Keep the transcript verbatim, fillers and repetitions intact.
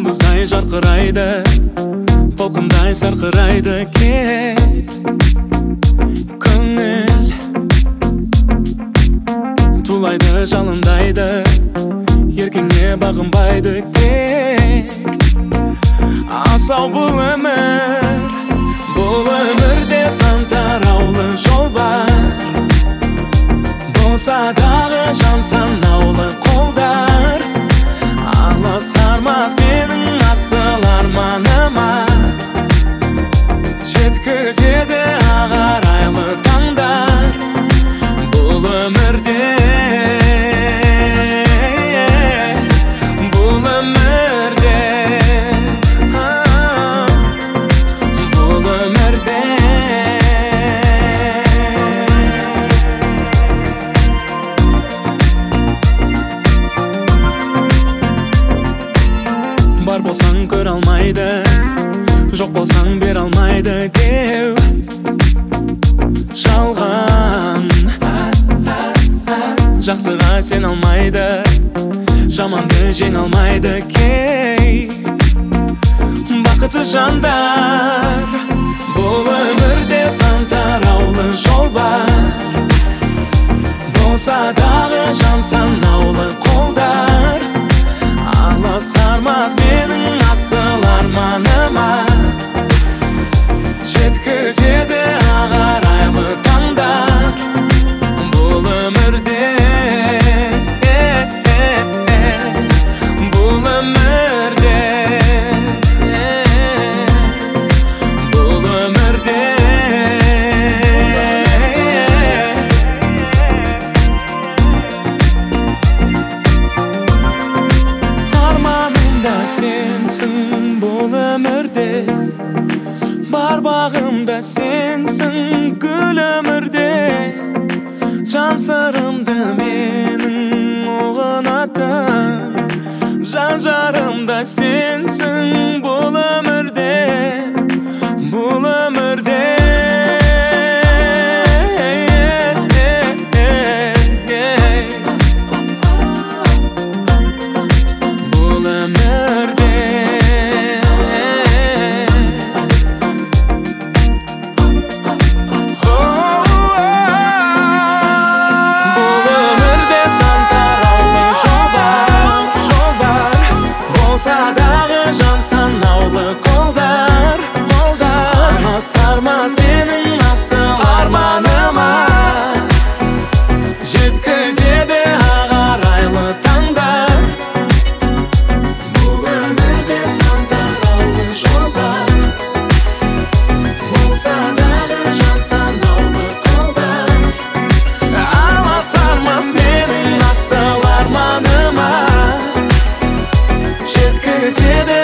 Жұлдыздай жарқырайды, толқындай сарқырайды кет көңіл. Тулайды жалындайды, еркеңе бағынбайды тек. Асау бұл өмір, бұл өмірде сан тараулы жол бар. Болса дағы жан санаулы қолдар. Алысармас менің асыл арманыма, жеткізеді ағарайлы таңдар. Бұл өмірде, бұл өмірде, бұл өмірде. Бар болсаң көр алмайды, жоқ болсаң бер алмайды деу жалған. Жақсыға сен алмайды, жаманды жеңе алмайды кей бақытсыз жандар. Бұл өмірде сан тараулы жол бар. Болса дағы жан санаулы қолдар. Алысармас менің асыл арманыма, жеткізеді ағарайлы таңдар. Бұл өмірде, бұл өмірде, бұл өмірде. Арманымда сенсің бұл өмірде, бар бағымда сенсің гүл өмірде. Жан сырымды менің ұғынатын, жан жарымда сенсің бұл өмірде, бұл өмірде. Бұл өмірде, болса дағы жан санаулы қолдар, қолдар. Алысармас менің асыл арманыма, жеткізеді ағарайлы таңдар. Бұл өмірде сан тараулы жол бар. Болса дағы жан санаулы қолдар. Алысармас менің асыл арманыма, жеткізеді